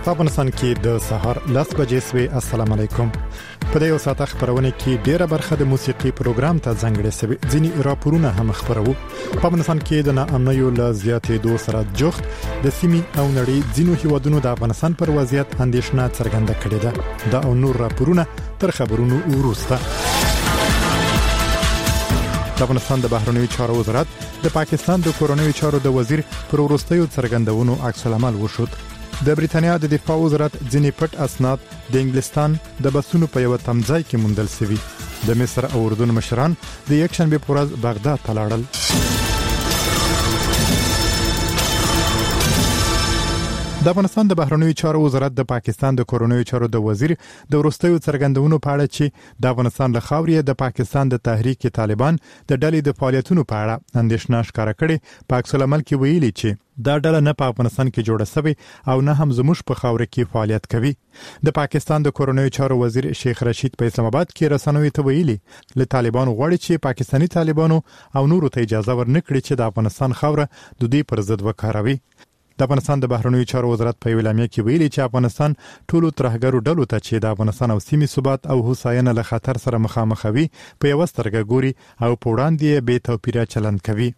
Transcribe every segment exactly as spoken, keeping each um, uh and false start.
په افغانستان کې د سهار لس بجې سوي. السلام علیکم. په دې وساته خبرونه کې ډیره برخه د موسیقي پروګرام ته ځانګړې شوی. ځینی راپورونه هم خبرو. په افغانستان کې د ناامنیو له زیاتې دوه سره جوخت د سیمې او نړۍ ځینو هیوادونو د افغانستان پر وضعیت اندېښنه څرګنده کړې ده. دا او نور راپورونه تر خبرونو وروسته. د افغانستان د بهرنیو چارو وزارت د پاکستان د کورنیو چارو د وزیر پر وروستیو څرګندونو عکس العمل وشود. د بریټانیا د دفاع وزارت ځینې پټ اسناد د انګلستان د بسونو په یو تمځای کې موندل شوي. د مصر او اردن مشران د یکشنبه په ورځ بغداد ته لاړل. د افغانستان د بهرنیو چارو وزارت د پاکستان د کورنیو چارو د وزیر د وروستیو څرګندونو په اړه چې د افغانستان له خاورې د پاکستان د تحریک طالبان د ډلې د فعالیتونو په اړه اندېښنه ښکاره کړې. په عکس العمل کې ویلي چې دا ډله نه په افغانستان کې جوړه شوې او نه هم زموږ په خاور کې فعالیت کوي. د پاکستان د کورنیو چارو وزیر شیخ رشید په اسلام آباد کې رسنوي ته ویلي له طالبانو غواړي چې پاکستانی طالبانو او نورو ته اجازه ورنکړي چې د افغانستان خاور د دوی پر ضد وکاروي. د افغانستان د بهرنیو چارو وزارت په اعلامیه کې ویلي چې افغانستان ټولو ترهګرو ډلو ته چې د افغانستان او سیمې ثبات او هوساینه له خطر سره مخامخ وي په یو سترګه ګوري او په وړاندې به توپیره چلند کوي.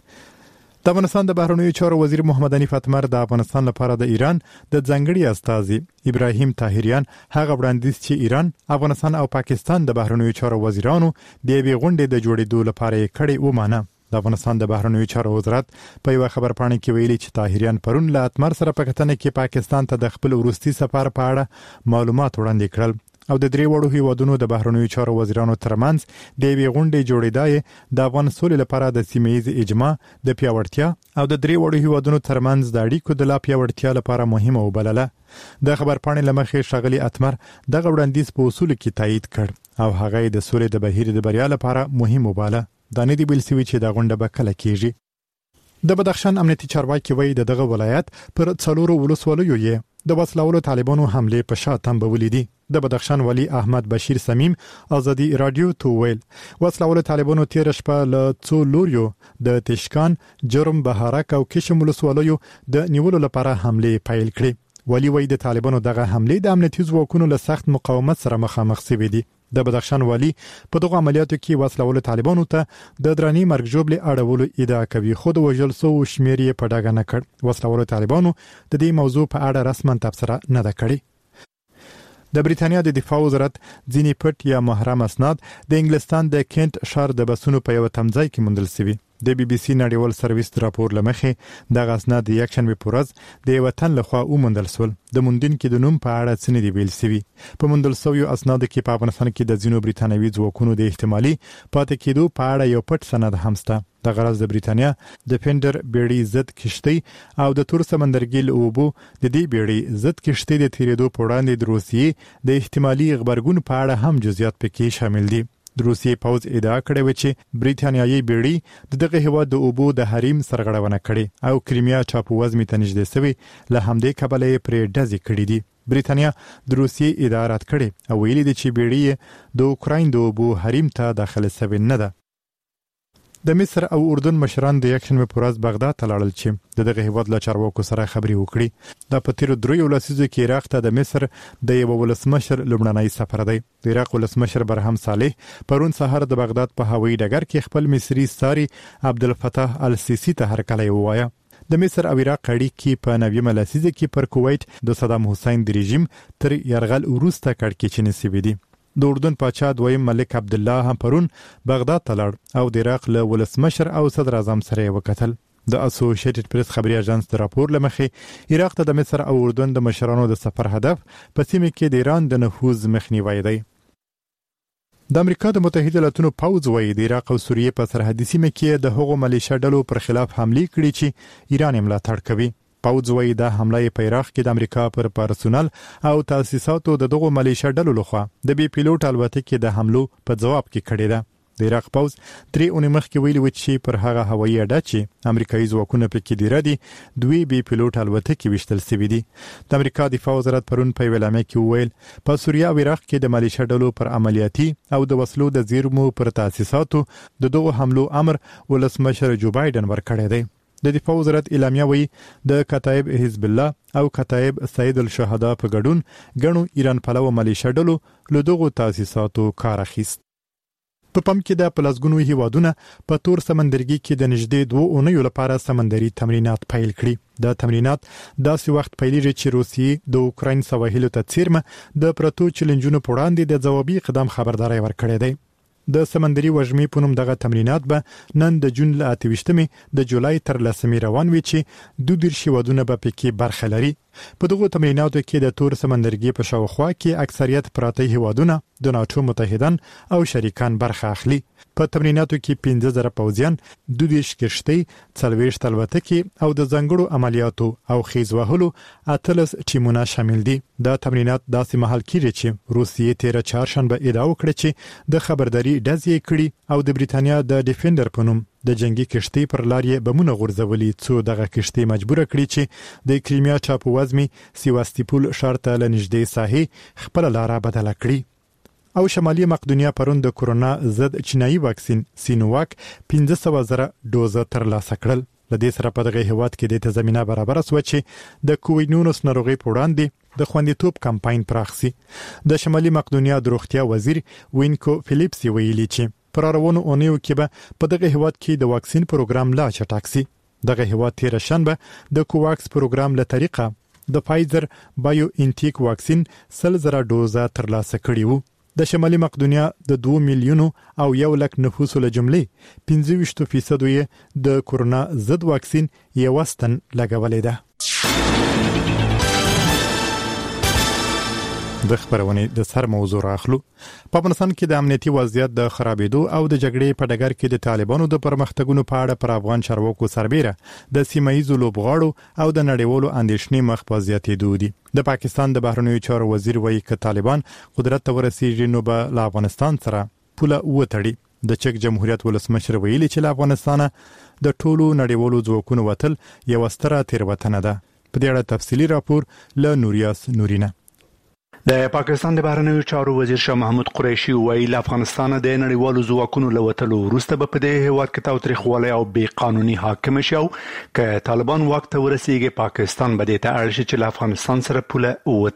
د افغانستان د بهرنیو چارو وزیر محمد حنیف اتمر د افغانستان لپاره د ایران د ځانګړي استازي ابراهیم طاهریان هغه وړاندیز چې ایران، افغانستان او پاکستان د بهرنیو چارو وزیرانو د یوې غونډې د جوړېدو لپاره یې کړې ومانه. د افغانستان د بهرنیو چارو وزارت په یو خبرپاڼه کې ویلي چې طاهریان پرون له اتمر سره په کتنه کې پاکستان ته د خپل وروستي سفر په اړه معلومات وړاندې کړل او د درې وړو هیوادونو د بهرنیو چارو وزیرانو ترمنځ د یوې غونډې جوړېدای د افغان سولې لپاره د سیمه‌ییز اجماع د پیاوړتیا او د درې وړو هیوادونو ترمنځ د اړیکو د لا پیاوړتیا لپاره مهمه وبلله. د خبرپاڼې لمخې ښاغلي اتمر دغه وړاندیز په اصول کې تایید کړ او هغه د سولې د بهیر د بریا لپاره مهم وباله. دا نه دی بل سوي چې دا غونډه به کله کیږي. د بدخشان امنیتي چارواکي وایي د دغه ولایت پر څلورو ولسوالیو یې د وسلوالو طالبانو حمله په شا تنبولې دي. د بدخشان ولی احمد بشیر سمیم ازادي رادیو ته ویل وسلوالو طالبانو تیر شپه له څو لوریو د تشکان، جرم، بهارک او کشم ولسوالیو د نیولو لپاره حمله پیل کړې. ولی وایي د طالبانو دغه حمله د امنیتي ځواکونو له سخت مقاومت سره مخامخ شوې دي. د بدخشان والی په دغه عملیاتو کې وسلوالو طالبانو ته د دراني مرګ ژوبلې اړولو ادعا کوي، خو د وژل شوو شمېر یې په ډاګه نه کړ. وسلوالو طالبانو د دې موضوع په اړه رسماً تبصره نه ده کړې. د بریټانیا د دفاع وزارت ځینې پټ یا محرم اسناد د انګلستان د کینټ ښار د بسونو په یو تمځای کې موندل شوي. د بي بي سي نړیوال سرویس راپور لمخې دغه اسناد د یکشنبه په ورځ د وطن لخوا وموندل شول. د موندونکو د نوم په اړه څه نه دی ویل شوی. په موندل شویو اسنادو کې په افغانستان کې د ځینو بریټانوي ځواکونو د احتمالي پاتې کېدو په اړه یو پټ سند هم شته. د غرض د بریټانیا د فینډر بیړۍ ضد کشتۍ او د تور سمندرګي له اوبو د دې بیړۍ ضد کشتۍ د تیریدو په وړاندې د روسیې د احتمالي غبرګون په اړه هم جزئیات پکې شامل دي. د روسیې پوځ ادعا کړې و چې بریټانیایي بیړۍ د دغه هیواد د اوبو د حریم سرغړونه کړې او کریمیا ټاپووزمې ته نږدې شوې، له همدې کبله یې پرې ډزې کړې دي. بریټانیا د روسیې ادعا رد کړې او ویلي دي چې بیړۍ د اوکراین د اوبو حریم ته داخله شوې نه ده. د مصر او اردن مشران د یکشنبه په ورځ بغداد ته لاړل چې دغه هیواد له چارواکو سره خبرې وکړي. دا په تیر دریو لسیزو کې عراق ته د مصر د یو ولسمشر لومړنی سفر دی. د عراق ولسمشر برهم صالح پرون سهار د بغداد په هوایي ډګر کې خپل مصري ساري عبدالفتاح السیسی ته هرکلی ووایه. د مصر او عراق اړیکې په نویمه لسیزه کې پر کویت د صدام حسین د رژیم تر یرغل وروسته کړکېچنې شوې دي. د اردن پاچا دویم ملک عبدالله هم پرون بغداد ته لاړ او د عراق له ولسمشر او صدر اعظم سره یې وکتل. د اسوسییټډ پریس خبري اژانس د راپور لمخې عراق ته د مصر او اردن د مشرانو د سفر هدف په سیمه کې د ایران د نفوذ مخنیوي دی. د امریکا د متحده ایالاتونو پوځ وایي د عراق او سوریې په سرحدي سیمه کې د هغو ملیشه ډلو پر خلاف حمله کړې چې ایران یې ملاتړ کوي. پوځ وایي دا حمله په عراق کې د امریکا پر پرسونل او تاسیساتو د دغو ملیشه ډلو لخوا د بي پیلوټ الوتکې د حملو په جواب کې کړې ده. د عراق پوځ درې اونۍ مخکې ویلي و چې پر هغه هوایي اډه چې امریکایي ځواکونه پکې دي دي دوی بي پیلوټ الوتکې وشتل شوي دي. د امریکا دفاع وزارت پرون په اعلامیه کې وویل په سوریه او عراق کې د ملیشه ډلو پر عملیاتي او د وسلو د زیرمو پر تاسیساتو د دغو حملو امر ولسمشر جو بایدن ورکړی دی. د دفاع وزارت اعلامیه وایي د کتایب حزب الله او کتایب سید الشهدا په ګډون ګڼو ایران پلوه ملیشه ډلو له دغو تاسیساتو کار اخیست. په پم کې د پلازګونو هیوادونه په تور سمندرګي کې د نږدې دوه اونیو لپاره سمندري تمرینات پیل کړي. دا تمرینات داسې وخت پیلېږي چې روسیې د اوکراین سواحلو ته څیرمه د پرتو چیلنجونو په وړاندې د ځوابي قدم خبرداري ورکړې ده. د سمندري وژمې په نوم دغه تمرینات به نن د جون له اته ویشتمې د جولای تر لسمې روان وي چې دوه دیرش هیوادونه به پکې برخه لري. په دغه تمریناتو کې د تور سمندرګي په شاوخوا کې اکثریت پراته هیوادونه د ناتو متحدان او شریکان برخه اخلي. په تمریناتو کې پنځه زره پوځیان، دوه دیرش کشتۍ، څلوېښت الوتکې او د ځانګړو عملیاتو او خیز وهلو اتلس ټیمونه شامل دي. دا تمرینات داسې مهال کېږي چې روسیې تیره چهارشنبه ادعا وکړه چې د خبرداري ډزې کړي او د بریتانیا د ډیفندر په نوم د جنگي کشتۍ پر لار یې بمونه غورځولي څو دغه کشتۍ مجبوره کړي چې د کریمیا ټاپووزمې سیواستوپول ښار ته له نږدې ساحې خپله لاره بدله کړي. او شمالي مقدونیا پرون د کورونا ضد چینایي واکسین سینوواک پنځه سوه زره ډوزه ترلاسه کړل. له دې سره په دغه هیواد کې د ته زمينه برابر شوه چې د کووډ نولس ناروغي په وړاندې د خوندیتوب کمپاین پراخ شي. د شمالي مقدونیا د روغتیا وزیر وینکو فلیپس ویلي چې پر روانو اونیو کې به په دغه هیواد کې د واکسین پروګرام لا چټک شي. دغه هیواد تیر شنبه د کوواکس پروګرام له طریقه د فایزر بایو انټیک واکسین سل زره ډوزه ترلاسه کړي وو. د شمالي مقدونیا د دوه میلیونو او یو لک نفوسو له جملې پنځه ویشت فیصد یې د کورونا ضد واکسین یې وستن لګولې ده. د خبرونې د سر موضوع راخلو. په افغانستان کې د امنیتي وضعیت د خرابېدو او د جګړې په ډګر کې د طالبانو د پرمختګونو په اړه پر افغان چارواکو سربېره د سیمایي لوبغاړو او د نړیوالو اندېښنې مخ په زیاتېدو دي. د پاکستان د بهرنیو چارو وزیر وایي چې طالبان قدرت ته ورسیږي نو به له افغانستان سره پوله وتړي. د چک جمهوریت ولسمشر ویلي چې له افغانستانه د ټولو نړیوالو ځواکونو وتل یو ستره تېروتنه ده. په دې اړه تفصیلي راپور له نوریاس نورینه. د پاکستان د بهرنیو چارو وزیر شاه محمود قریشي وایي له افغانستان د نړیوالو ځواکونو له وتلو وروسته به په دې هیواد کې تاوتریخوالی او بې قانوني حاکم شي او که طالبان واک ته ورسیږي پاکستان به دې ته اړ شي چې له افغانستان سره پوله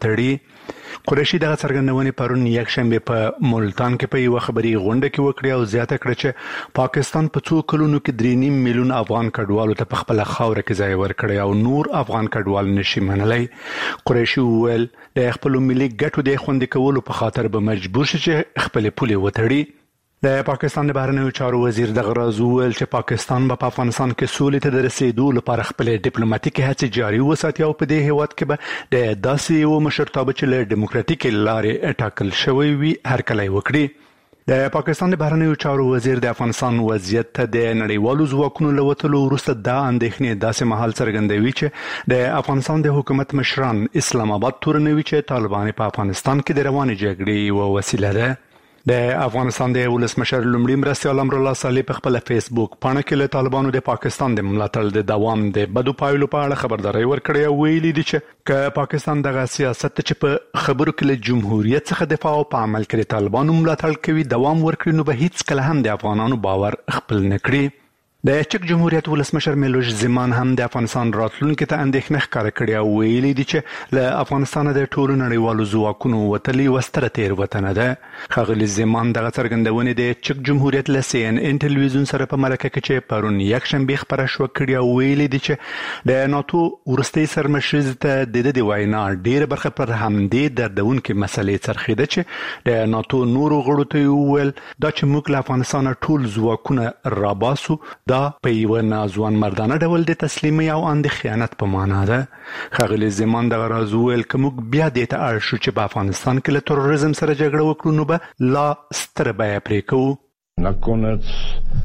وتړي. قریشي دغه څرګندونې پرون یکشنبه په ملتان کې په یو خبري غونډه کې وکړه او زیاته کړه چې پاکستان په څو کلونو کې درې نیم میلیون افغان کډوالو ته په خپل خاوره کې ځای ورکړی او نور افغان کډوال نشي منلای. قریشي وویل د خپل ملي ګټو د خوندي کولو په خاطر به مجبور شي چې خپل پولې وتړي. د پاکستان د بهرنیو چارو وزیر دغه راز وویل چې پاکستان به په افغانستان کې سولې ته د رسیدو لپاره خپل ډیپلوماټیکي هڅې جاري وساتي او په دې هیواد کې به د داسې یو مشرتابه چې له ډیموکراتیکي لارې ټاکل شوی وي هرکلی وکړي. د پاکستان د بهرنیو چارو وزیر د افغانستان وضعیت ته د نړیوالو ځواکونو له وتلو وروسته دا اندېښنې داسې مهال څرګندوي چې د افغانستان د حکومت مشران اسلام آباد تورنوي چې طالبان په افغانستان کې د روانې جګړې یوه وسیله ده. د افغانستان د ولسمشر لومړي مرستیال امر الله صالح په خپل فیسبوک پاڼه کې له طالبانو د پاکستان د ملاتړ د دوام د بدو پایلو په اړه خبرداري ورکړې او ویلي دي چې ک پاکستان دغه سیاست چې په خبرو کې له جمهوریت څخه دفاع او په عمل کې طالبانو ملاتړ کوي دوام ورکړي نو به هیڅ کله هم د افغانانو باور خپل نه کړي. د چک جمهوریت ولسمشر میلوش زمان هم د افغانستان راتلونکو ته اندېښنه ښکاره کړې او ویلي دي چې له افغانستان د ټولو نړیوالو ځواکونو وتلي وستره تېروتنه ده. ښاغلي زمان دغه څرګندونې د چک جمهوریت له سی ان ان ټلویزیون سره په مرکه کې چې پرون یکشنبه خبره شو کړې او ویلي دي چې د ناتو ورستي سرمشر ته د دې وینا ډېر برخه پر همدې دردونکې مسلې څرخیده چې د ناتو نورو غړو ته ویل دا چې موږ له افغانستان ټول ځواکونه راباسو دا په یو نازوان مردانه ډول د تسلیمي او اند خیانت په معنا ده. ښاغلي زمان دغه راز ویل که موږ بیا دې ته اړ شو چې په افغانستان کې له تروریزم سره جګړه وکړو نو به لا ستره بیه پرې کوو. nakonec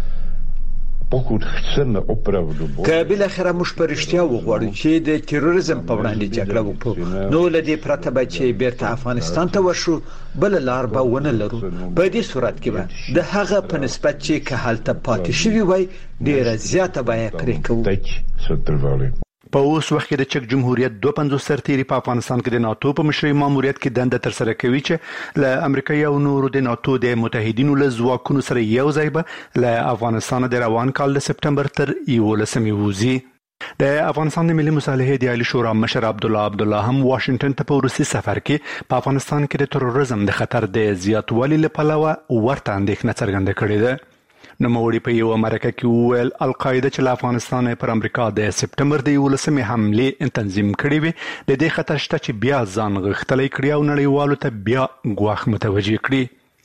pokud chceme opravdu که بالاخره موږ په رښتیا وغواړو چې د تروریزم په وړاندې جګړه وکړو نو له دې پرته به چې بیرته افغانستان ته ورشو بل لار به ونه لرو. په دې صورت کې به د هغه په نسبت چې که هلته پاتې شوي وای ډېره زیاته بیه پرې کوو. په اوس وخت کې د چک جمهوریت دوه پنځوس سرتیري په افغانستان کې د ناتو په مشرۍ ماموریت کې دنده ترسره کوي چې له امریکا او نورو د ناتو د متحدینو له ځواکونو سره یو ځای به له افغانستان د روان کال د سپټمبر تر یولسمې وځي. د افغانستان د ملي مصالحې د عالی شورا مشر عبدالله عبدالله هم واشنگټن ته په روسي سفر کې په افغانستان کې د تروریزم د خطر د زیاتوالي لپاره ورته اندېښنه څرګنده کړې ده. نوموړي په یو مرکه کې وویل القاعده چې له افغانستان پر امریکا د سپټمبر د یولسمې حمله تنظیم کړې وي د دې خطر شته چې بیا ځان غښتلی کړي او نړیوالو ته بیا ګواښ متوجه کړي.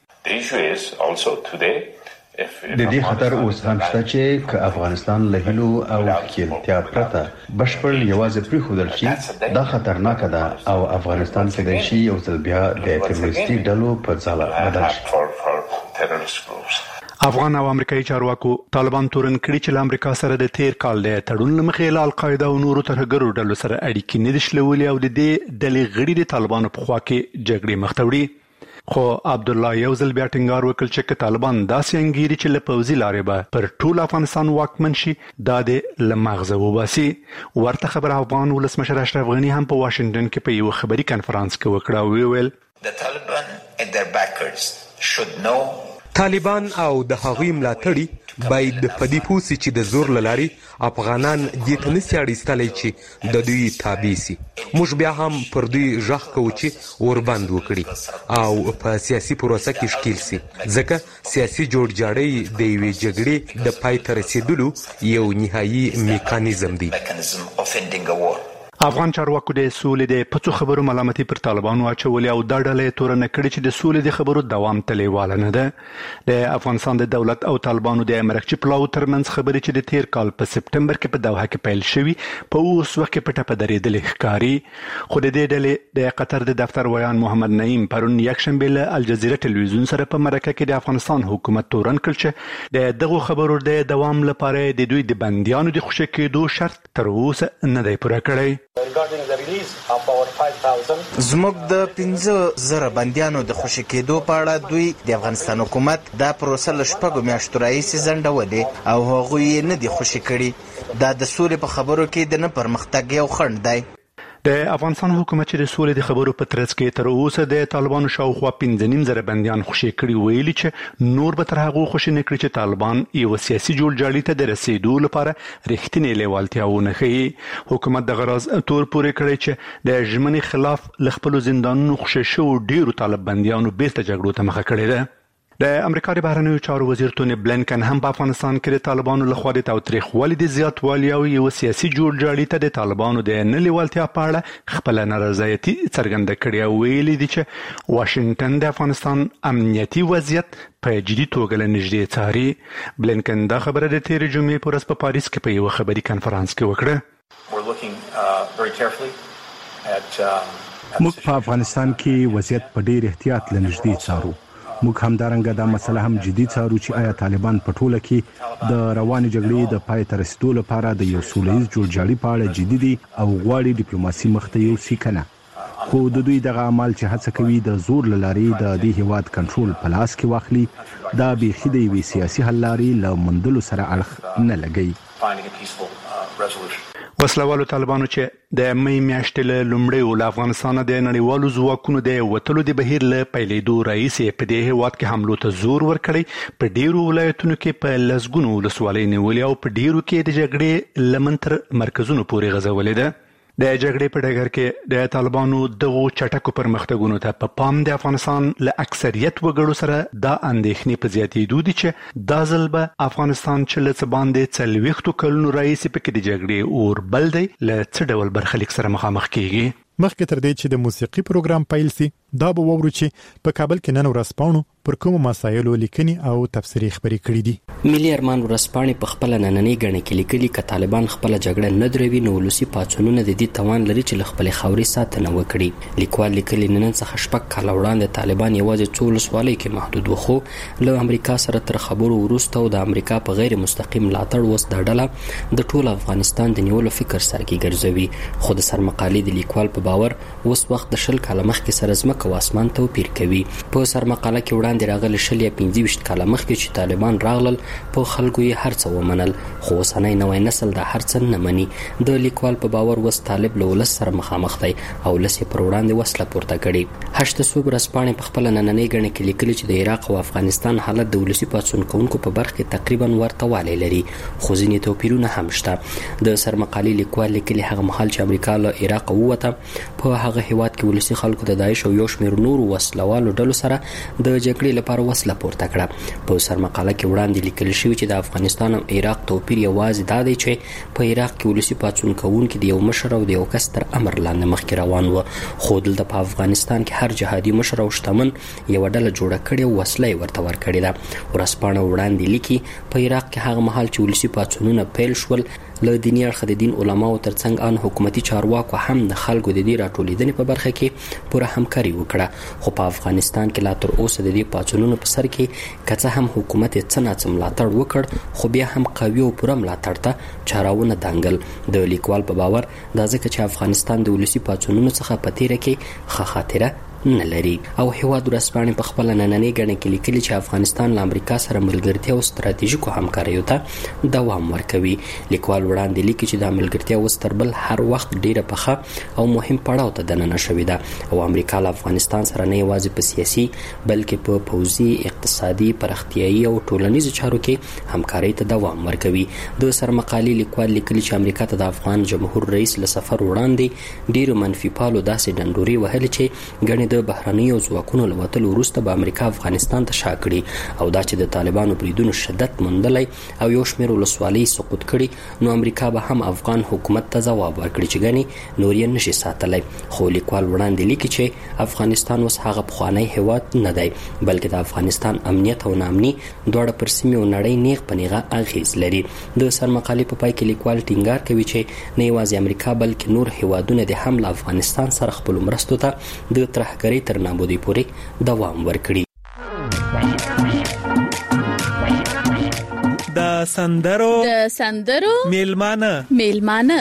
د دې خطر اوس هم شته چې که افغانستان له هلو او خیالتیا پرته بشپړ یوازې پرېښودل شي دا خطرناک ده او افغانستان کې د شي یو ځل بیا د تروریستي ډلو په ځاله بدل شي. افغان او امریکایي چارواکو طالبان تورن کړي چې له امریکا سره د تیر کال د تړون لمخې له القاعده او نورو ترهګرو ډلو سره اړیکې نه دي شلولې او د دې ډلې غړي د طالبانو په خوا کې جګړې مخ ته وړي. خو عبدالله یو ځل بیا ټینګار وکړ چې طالبان داسې انګیري چې له پوځي لارې به پر ټول افغانستان واکمن شي دا د له مغزه وباسي. ورته خبر افغان ولسمشر اشرف غني هم په واشنگټن کې په یو خبري کنفرانس کې وکړه او ویل طالبان او د هغوی ملاتړي باید په دې پوه سي چې د زور له لارې افغانان دې ته نسي اړیستلی چې د دوی تابع سي. موږ بیا هم پر دوی غږ کوو چې وربند وکړي او په سیاسي پروسه کې ښکیل سي ځکه سیاسي جوړجاړی د یوې جګړې د پای ته رسېدلو یو نهایي میکانیزم دی. افغان چارواکو د سولې د پڅو خبرو ملامتي پر طالبانو اچولې او دا ډله تورنه کړې چې د سولې د خبرو دوام تلیواله نه ده. د افغانستان د دولت او طالبانو د امرکچي پلاو ترمنځ خبرې چې د تیر کال په سپټمبر کې په دوحه کې پیل شوي په اوس وخت کې پټه په درېدلې ښکاري. خو د دې ډلې د قطر د دفتر ویان محمد نعیم پرون یکشنبه له الجزیره ټلویزیون سره په مرکه کې د افغانستان حکومت تورن کړ چې د دغه خبرو د دوام لپاره د دوی د بنديانو د خوشی کېدو شرط تر اوسه نه دی پوره کړی. زموږ د پنځه زره بندیانو د خوشي کېدو په اړه دوی د افغانستان حکومت دا پروسه له شپږو میاشتو راهیسې ځنډولې او هغوی یې نه دي خوشي کړي. دا د سولې په خبرو کې د نه پرمختګ یو خنډ دی. د افغانستان حکومت چې د سولې د خبرو په ترڅ کې تر اوسه د طالبانو شاوخوا پنځه نیم زره بندیان خوشي کړي ویلي چې نور به تر هغه خوشي نه کړي چې طالبان یو سیاسي جوړجاړي ته د رسیدو لپاره رښتینې لیوالتیا ونه ښیي. حکومت د غراض تور پورې کړی چې د ژمنې خلاف ل خپل زندانونو خوشي شو ډیرو طالب بندیانو بیرته جګړو ته مخه کړې ده. د امریکا د بهرنیو چارو وزیر توني بلینکن هم په افغانستان کې د طالبانو لخوا د تاوتریخوالي د زیاتوالي او یو سیاسي جوړجاړي ته د طالبانو د نه لیوالتیا په اړه خپل نارضایتي څرګنده کړې او ویلي دي چې واشنگټن د افغانستان امنیتي وضعیت په جدي توګه له نږدې څاري. بلینکن دا خبره د تېرې جمعې په ورځ په پاریس کې په یو خبري کنفرانس کې وکړه. موږ په افغانستان کې وضعیت په ډېر احتیاط له نږدې څارو. موږ همدارنګه دا مسله هم جدي څارو چې آیا طالبان په ټوله کې د روانې جګړې د پای ته رسیدو لپاره د یو سولهییز جوړجاړي په اړه جدي دي او غواړي ډیپلوماسي مخ ته یوسي که نه. خو د دوی دغه عمل چې هڅه کوي د زور له لارې د دې هیواد کنټرول په لاس کې واخلي دا بیخي د یوې سیاسي حل لارې له موندلو سره اړخ نه لګوي. وسلوالو طالبانو چې د مې میاشتې له لومړۍ له افغانستان د نړیوالو ځواکونو د وتلو د بهیر له پیلېدو راهیسې په دې هیواد کې حملو ته زور ورکړی. په ډیرو ولایتونو کې په لسګونو ولسوالۍ نیولې او په ډیرو کې د جګړې لمنتر مرکزونو پورې غځولې ده. د جګړې په ډګر کې د طالبانو دغو چټکو پرمختګونو ته په پام د افغانستان له اکثریت وګړو سره دا اندېښنې په زیاتېدو دي چې دا ځل به افغانستان چې له څه باندې څلوېښتو کلونو راهیسې پکې د جګړې اور بل دی له څه ډول برخلیک سره مخامخ کیږي. مخکې تر دې چې د موسیقي پروګرام پیل سي دا به وورو چې په کابل کې نن ورځپاڼو پر کومو مسایلو لیکني او تفسیري خبرې کړې دي. ملي ارمان ورځپاڼې په خپل نننۍ غڼه کې لیکلي ک طالبان خپل جګړه نه دروي نو ولسی پاتونونه د دې توان لري چې خپل خاوري ساتنه وکړي. لیکوال لیکلي نن څخه شپږ کال وړاندې طالبان یوازې څو ولسوالۍ کې محدود وخو له امریکا سره تر خبرو وروسته او د امریکا په غیر مستقیم ملاتړ وس د ډله د ټول افغانستان د نیولو فکر سرګي ګرځوي. خو د سرمقالې د لیکوال په باور اوس وخت د شل کال مخکې سره زمکه ځمکه او اسمان توپیر کوي. په سرمقاله کې وړاندې راغلي شل یا پنځه ویشت کاله مخکې چې طالبان راغلل په خلکو یې هر څه ومنل، خو اوسنی نوی نسل دا هر څه نه مني. د لیکوال په باور وس طالب له ولس سره مخامخ دی او ولس یې پر وړاندې وسله پورته کړي. هشت صوب ورځپاڼې په خپله نننۍ ګڼه کې لیکلي چې د عراق او افغانستان حالت د ولسي پاڅون کوونکو په برخه کې تقریبا ورته والی لري، خو ځینې توپیرونه هم شته. د سرمقالې لیکوال لیکلي هغه مهال چې امریکا له عراق ووته، په هغه هیواد کې ولسي خلکو د داعش او یو شمېر نورو وسلوالو ډلو سره د جګړې لپاره وسله پورته کړه. په سرمقاله کې وړاندې لیکل شوي چې د افغانستان او عراق توپیر یوازې دا دی چې په عراق کې ولسي پاڅون کوونکي د یو مشر او د یو کس تر امر لاندې مخکې روان و، خو دلته په افغانستان کې هر جهادي مشر او شتمن یوه ډله جوړه کړې او وسله یې ورته ورکړې ده. ورځپاڼه وړاندې لیکي په عراق کې هغه مهال چې ولسي پاڅونونه پیل شول، له دیني اړخه د دین علماو ترڅنګ ان حکومتي چارواکو هم د خلکو د دې راټولېدنې په برخه کې پوره همکاري وکړه. خو په افغانستان کې لا تر اوسه د دې پاڅونونو په سر کې که څه هم حکومت یې څه ناڅه ملاتړ وکړ، خو بیا هم قوي او پوره ملاتړ ته چارهونه دانګل. د لیکوال په باور دا ځکه چې افغانستان د ولسي پاڅونونو څخه په تیره کې ښه خاطره نه لري. او هیواد ورځپاڼې په خپله نننۍ ګڼه کې لیکلي چې افغانستان له امریکا سره ملګرتیا او ستراتیژیکو همکاریو ته دوام ورکوي. لیکوال وړاندې لیکي چې دا ملګرتیا اوس تر بل هر وخت ډیره پخه او مهم پړاو ته دننه شوې ده او امریکا له افغانستان سره نه یوازې په سیاسي بلکې په پوځي، اقتصادي، پراختیایي او ټولنیزو چارو کې همکارۍ ته دوام ورکوي. د سرمقالې لیکوال لیکلي چې امریکا ته د افغان جمهور رئیس له سفر وړاندې ډیرو منفي پالو داسې ډنډورې وهلې چې ګڼې د بهرنیو ځواکونو له وتلو وروسته به امریکا افغانستان ته شا کړي او دا چې د طالبانو بریدونو شدت موندلی او یو شمېر ولسوالۍ سقوط کړي، نو امریکا به هم افغان حکومت ته ځواب ورکړي چې ګنې نور یې نشي ساتلی. خو لیکوال وړاندې لیکي چې افغانستان اوس هغه پخوانی هیواد نه دی، بلکې د افغانستان امنیت او ناامني دواړه پر سیمې او نړۍ نیغ په نیغه اغیز لري. د سرمقالې په پای کې لیکوال ټینګار کوي چې نه یوازې امریکا بلکې نور هیوادونه د هم له افغانستان سره خپلو مرستو ته د ترهګرۍ تر نابودۍ پورې دوام ورکړي. د سندرو د سندرو میلمانه میلمانه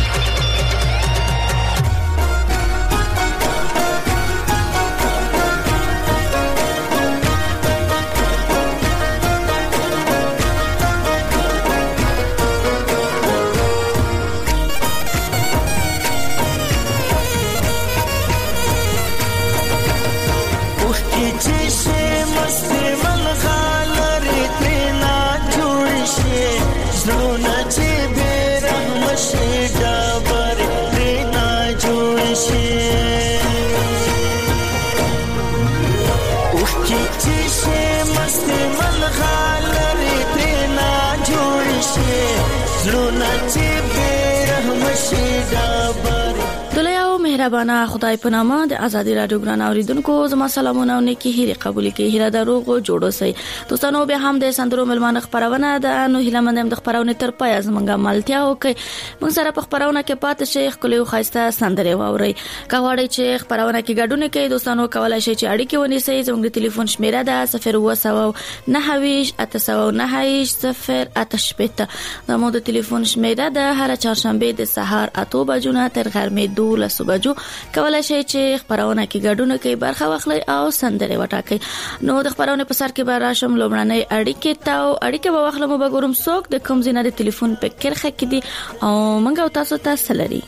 مهربانه خدای په نامه د ازادي رادیو ګران اوریدونکو زما سلامونه او نیکی هیله قبول کړئ. هیله دروغ جوړو سي دوستانو، به هم د سندرو ملمانه خبرونه د انو هیله مندم د خبرونه تر پای زمونږه ملتیا وکي. موږ سره په خبرونه کې پات شیخ کلیو خاصه سندره ووري. کاوړی چې خبرونه کې ګډونه کوي دوستانو، کولای شي چې اړیکه ونیسئ. زموږ ټلیفون شمیره ده صفر و سو نه ویش اتسو نه هیش صفر اتشپته. زموږ د ټلیفون شمیره ده هر چهارشنبه د سهار اتو بجو نه تر غرمې دو لسو بجو کولای شي چې خبرونه کې ګډونه کوي، برخه واخلي او سندره وټاکي. نو د خبرونه په سر کې به راشم لومړنۍ اړیکه ته اړیکه به واخلم به ګورم څوک د کوم ځای د ټلیفون په کرخه کې دي او منګه تاسو ته سلري.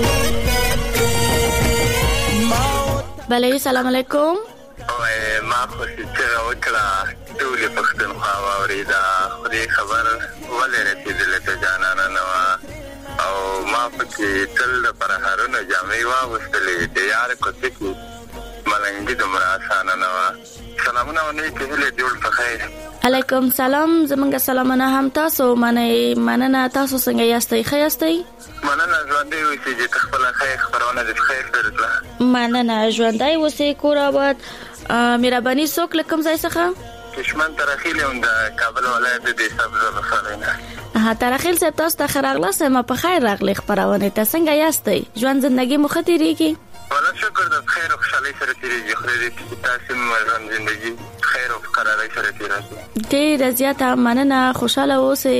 بله سلام علیکم. ما خو چې وکړه ټول پښتونخوا واورېده، خو دې خبر ولې رسېدلې ته جانانه نه وه او ما پکې تل د پرهارونو جامې واغوستلې د یار کوڅې کې ملنګي دومره اسانه نه وه. سلامونه او نیکې هیلې جوړ په خیر. علیکم سلام. زمونږ سلامونه هم تاسو منئ. مننه. تاسو څنګه یاستئ؟ ښه یاستئ؟ مننه. ژوندی اوسئ چې ته خپله خیر خپرونه دې په خیر پیل کړه. مننه. ژوندی اوسئ. کور آباد. مهرباني څوک له کوم ځای څخه؟ کشمن ترخیل یم د کابل ولایت د سبزه ولسوالۍ نه. ها ترخیل صاحب تاسو ته راغلاست. ما په خیر راغلی خبرونه ته. څنګه یاستئ؟ ژوند زندگی مو ښه تیریږي؟ والله شکر د خیر او خوشحالۍ سره تیریږي. خدای دې چې تاسو مو ژوند زندگی خیر او قرارۍ سره تیریږي. ډېر زیاته مننه. خوشاله اوسئ.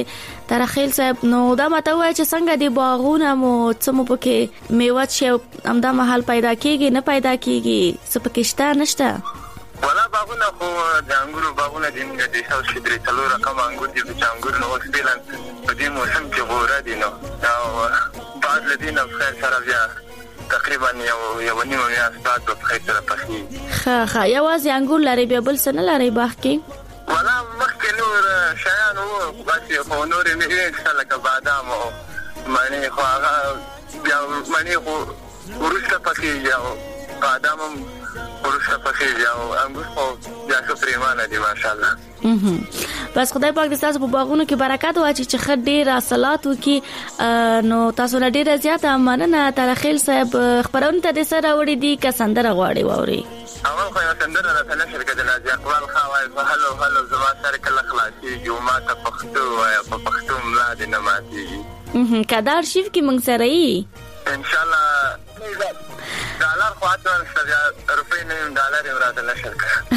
ترخیل صاحب نو دا ماته وای چې څنګه دی باغونه مو څمو پکې میوه چې همدا محل پیدا کیږي نه پیدا کیږي څه پکې شته نشته ولا باغونه خو د انګورو باغونه دي موږ د څو شي درې څلور رقم انګور دي چې انګور نو وسپیلن په دې موسم کې غوړه دي نو او بعد لدينا بخير سره بیا تقریبا یو یو نیمه میاشت بعد په خیر سره پخې ښه ښه یوازې انګور لري بیا بل څه نه لري باغ کې ولا مخکې نور شیان وو بس خو نور مې څه لکه بادام او معنی خو هغه بیا معنی خو ورسته پخې یو بادام هم ورسته پخې یو انګور خو بیا څه پریمانه دي ماشاءالله بس خدای پاک دې تاسو په باغونو کې برکت واچي چې خډ ډیر حاصلات وکي نو تاسو له ډیره زیاته مننه ترخیل صاحب خبرونه ته د سره وړي دي که سندره غواړي ووري اول خو سندره راته نشر کړه نازي اقبال خواي هلو هلو زما سره کله خلاصيږي او ما ته پښتو وای په پښتو ملا دې نه ماتيږي کدار شیف کې موږ سره یې ان شاء الله ډالر خواته ستاسو روپۍ نه ډالر راته نشر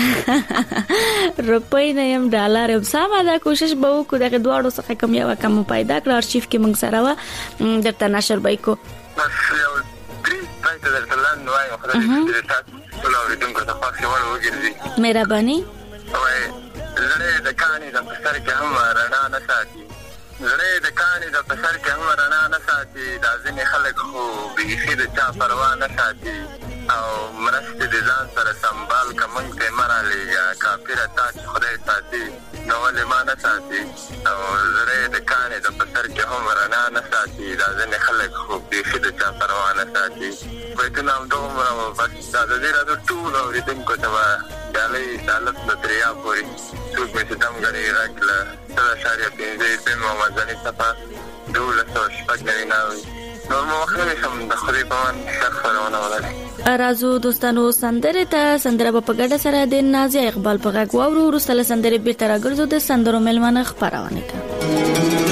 کړه روپۍ نه يم ډالر هم سمه دا کوشش به وکړو دغه دواړو څخه کم یو کم پیدا کړ ارشیف کې موږ سره و درته نشر به کو بس یو درې پاتې درته لاندې وای خدای دې تاسو ټول اوریدونکو ته خاصه ور وګرځي مهرباني وای زړه د کاني د پسر کې هم رڼا نه ساتي زړه د کاني د پسر کې هم رڼا نه ساتي دا ځینې خلک خو بيخي د چا پروا نه ساتي او مرسته د ځان سره سنبال کوم ته مرالي کافر تا چې خدای ساتي نو ولې ما نه ساتي او زړه د کاني د پسر کې هم رڼا نه ساتي دا ځینې خلک خو بيخي د چا پروا نه ساتي وایته نام دومره بس دا د دې راځو ټول اوریدونکو ته ډالۍ دالت د دریا پوری څوک به ستم غري راکله سره شاریا پینځه په موازنه صفه دوله سو شپږ نه نو مو خلک هم د خوري په من شخص ورونه ولري رازو دوستانو سندره ته سندره په ګډه سره د نازي اقبال په غږ وورو ورسله سندره به تر راګرځو د سندرو ملمنه خبرونه ته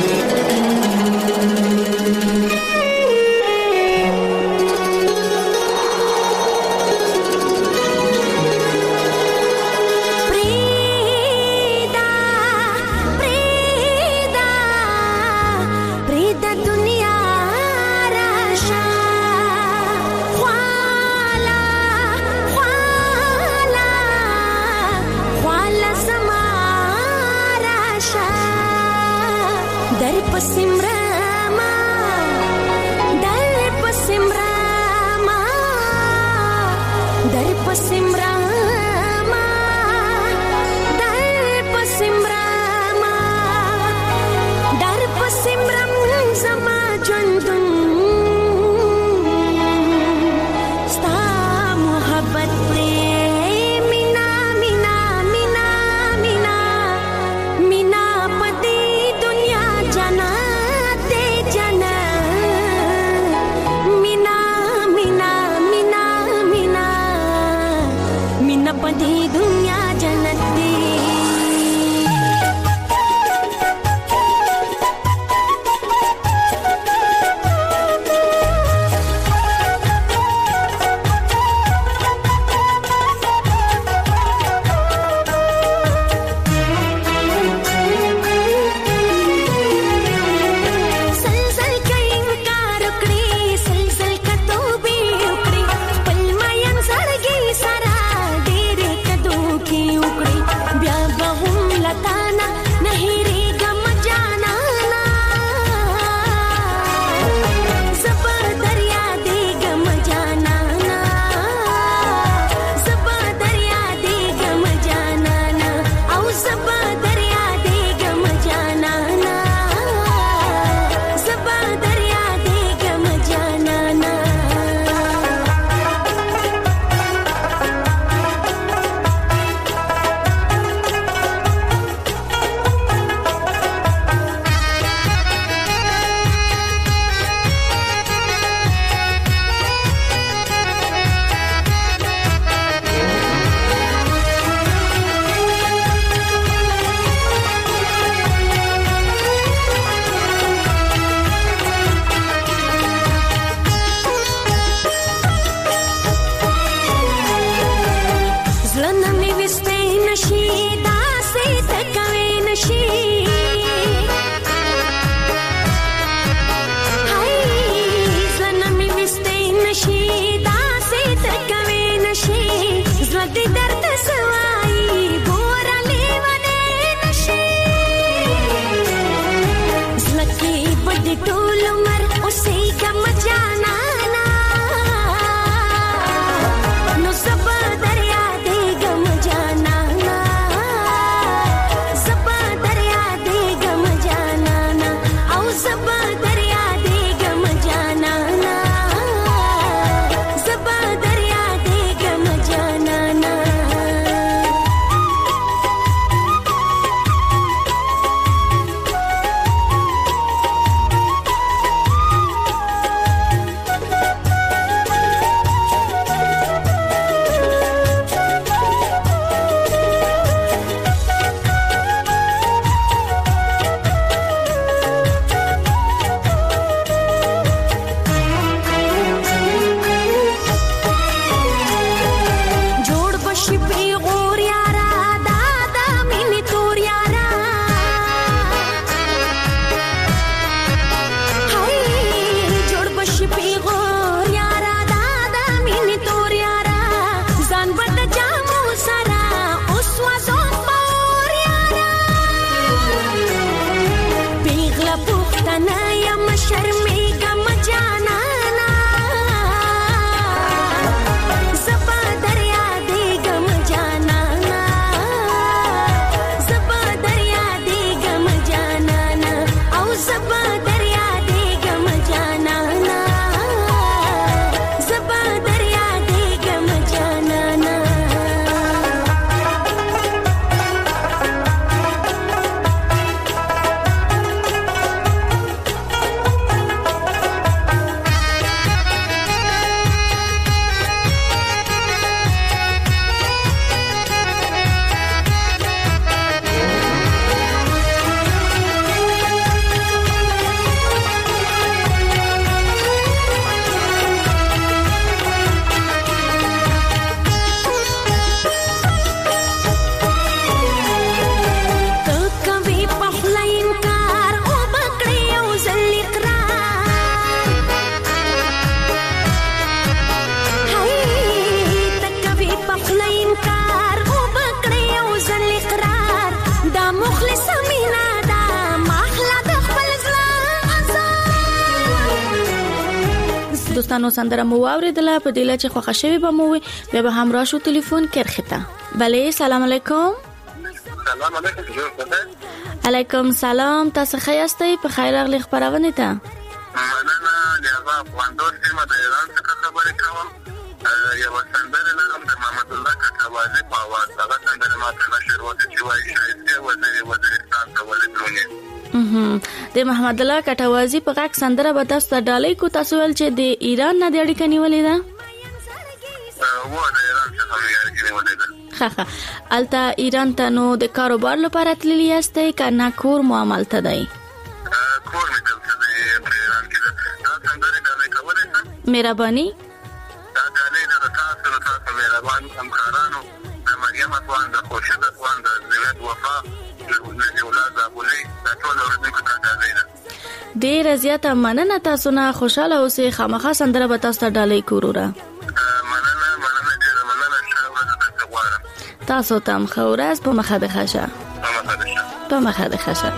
دوستانو سندره مو واوریدله په دې چې خوښه شوی به مو بیا به هم راشو ټلیفون کرخته. بله سلام علیکم. سلام علیکم. علیکم سلام. تاسو ښه یاستئ؟ په خیر راغلی خبرونه ته. مننه. د افغاندور سیمه د ایران څخه خبرې کوم. یو سندره لرم د محمد الله کټوازی په आवाज. هغه سندره ماته نشر وته چې وایي شایسته وزیر وزیرستان ته ولې د محمد الله کټوازی په غږ سندره به تاسو ته ډالۍ کو. تاسو ول چې د ایران نه د اړیکې نیولې ده؟ و د ایران څخه مې اړیکې نیولې ده. ها ها. الته ایران ته نو د کاروبار لپاره تللی یاستئ که نه کور مو عملته دی؟ کور مې دلته دی په ایران کې ده. دا سندره ډالۍ کولی شم؟ مهرباني. دا ډالۍ د تاسو د تاسو مهربان همکارانو د مریم افغان، د خورشید افغان، د زوید وفا، د اولاد ابولي، د ټول اوریدونکو ته ډالۍ ده. ډېره زیاته مننه. تاسو نه خوشاله اوسئ. خامخا سندره به تاسو ته ډالۍ کوروره. مننه مننه ډېره مننه. ښه ورځ درته غواړم. تاسو ته هم ښه ورځ. په مخه د ښه شه. په مخه د ښه. په مخه د ښه شه.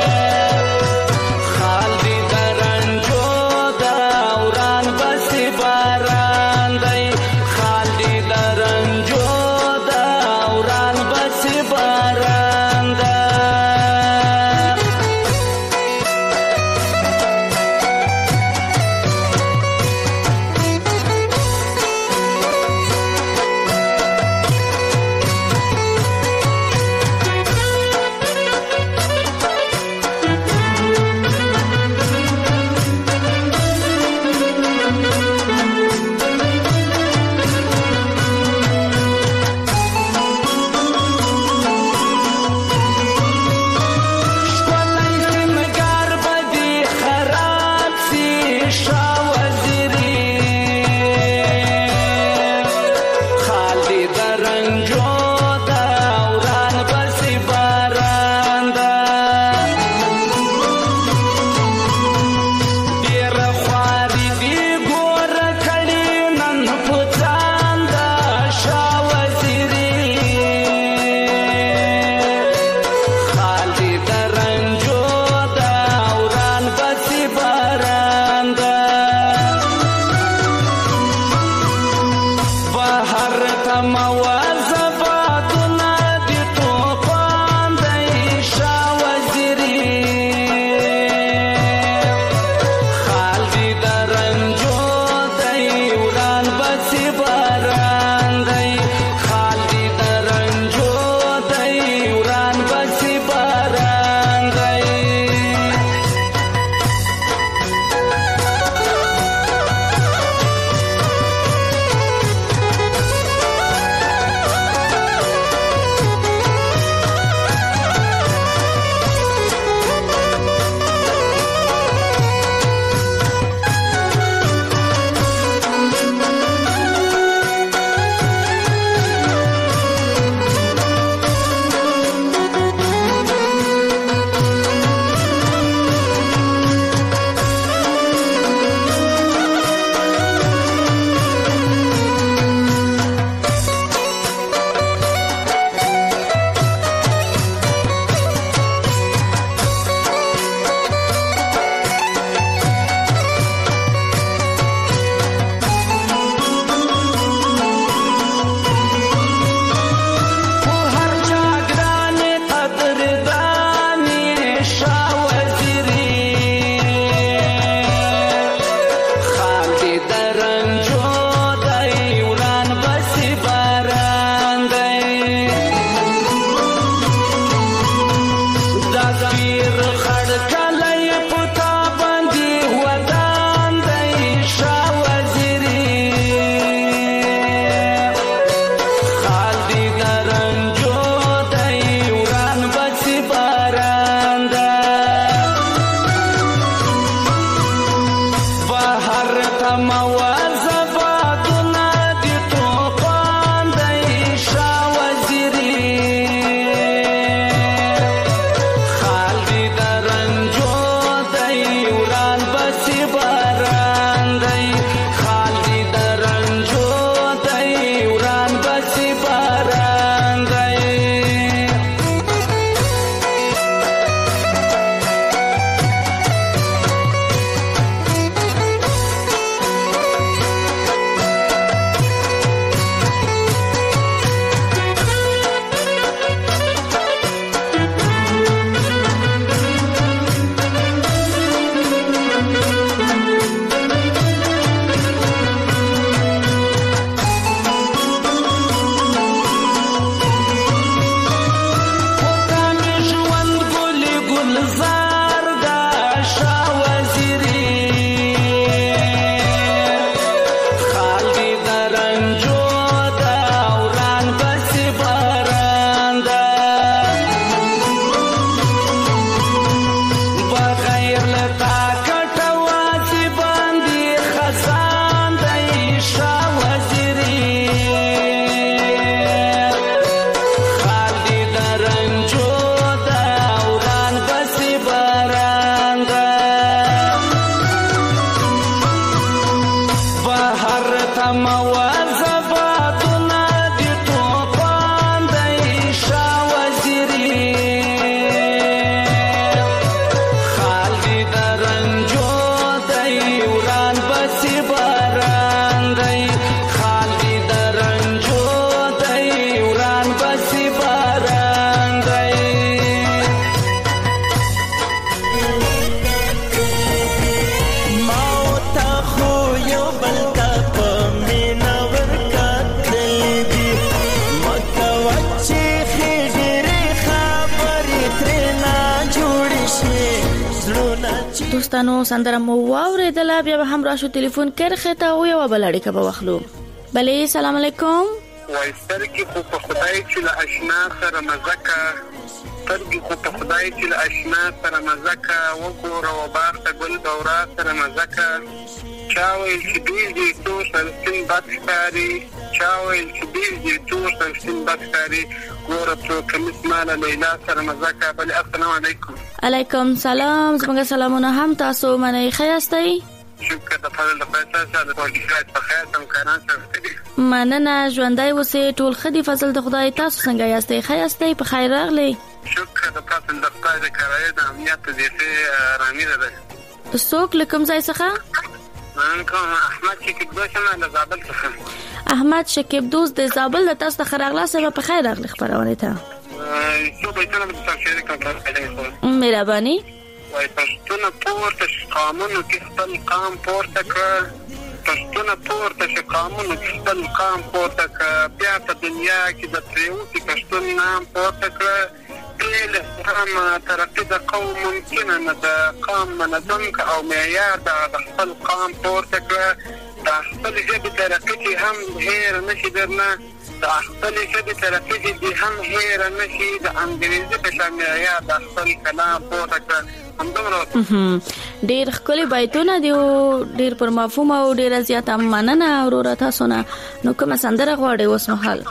Bye. دوستانو سندره مو واوریدله بیا به هم راشو ټلیفون کرخه ته او یو بل اړیکه به واخلو. بله سلام علیکم. وای سترګې خو په خدای چې له آشنا سره مزکه سترګې خو په خدای چې له آشنا سره مزکه وګوره و باغ ته ګل دورا سره مزکه چا ویل چې دوی دې تو سلسین بد ښکاري چا ویل چې دوی دې تو سلسین بد ښکاري ګوره تو کمیس ماله لیلا سره مزکه. بله السلام علیکم. علیکم سلام. زموږ سلامونه هم تاسو منئ. ښه یاستئ؟ شکر د فضل د پیسې سره د پولیسات په خیر تم کاران سره مننه. ژوندۍ اوسئ. ټول ښه دي فضل د خدای. تاسو څنګه یاستئ؟ ښه یاستئ؟ په خیر راغلی. شکر د فضل د خدای د کرایې د امنیت د دې رامي ده. څوک له کوم ځای څخه؟ من کوم احمد شکیب دوست نه له زابل څخه. احمد شکیب دوست د زابل د تاسو څخه راغلاست. په خیر راغلی خبرونه ته. څو به تاسو د تفسیر کوم مهرباني. وای پښتون پورته قانون کې خپل قام پورته کړ پښتون پورته چې قانون کې خپل قام پورته کړ بیا په دنیا کې د پریوتی پښتون نام پورته کړ بل هم ترقی د قوم ممکن نه د قام منظم او معیار د خپل قام پورته کړ د خپل ژبې ترقی هم هیر نشي درنه د خپل ژبې ترقی دي هم هیر نشي د انګریزي په شان معیار د خپل کلام پورته کړ. ډیر ښکلي بیتونه دي او ډیر پر مفهوم او ډیر زیاته مننه وروره تاسو نه. نو کومه سندره غواړئ اوس مهال؟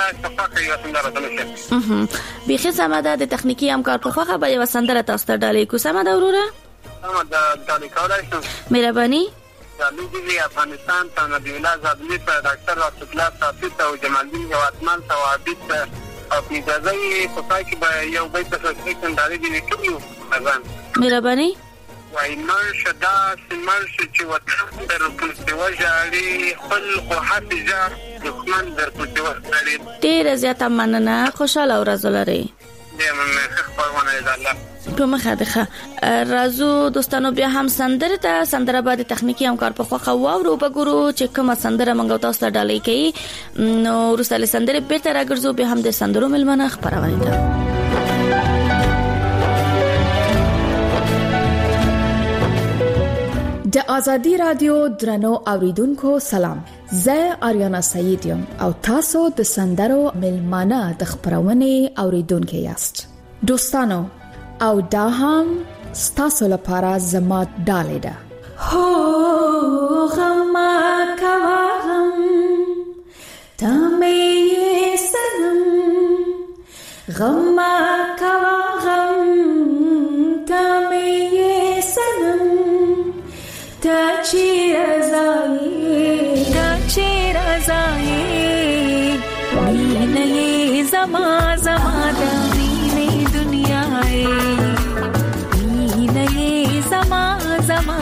بیخي سمه ده. د تخنیکي همکار په خوښه به یوه سندره تاسو ته ډالۍ کړو. سمه ده وروره؟ سمه ده. ډالۍ کولی شم؟ مهرباني. ډالۍ دي افغانستان ته نبي الله زادلي ته ډاکټر راشد الله صافي ته او جمالدین هیوادمل ته او عابد ته او په اجازه یې په پای کې به یو بیت د فلسفې ډالۍ دي لیکلي وو. مهرباني. وای مرشه داسې مرشه چې وطن در پلسې وژاړي خپل خو حافظه دښمن در پلسې وژاړي. ډېره زیاته مننه. خوشحاله ورځ ولرئ. ډېره مننه. ښه خپرونه ده. الله په مخه ده. راځو دوستانو بیا هم سندره ته سندره به د تخنیکي همکار په خوښه واورو وګورو چې کومه سندره موږ تاسو ته ډالۍ کوي. نو وروسته له سندرې بیرته راګرځو بیا هم د سندرو مېلمانه خپرونه ده. د ازادي رادیو درنو اوریدونکو سلام. زه آریانا سعید یم او تاسو د سندرو ملمانه د خبرونه اوریدونکو یاست. دوستانو او دا هم ستاسو لپاره زما ډالۍ ده. هو غما کوم تمه سنم غما کوم تمه سنم تا چی رضایی تا چی رضایی وینه زما زما د وینه دنیای وینه زما زما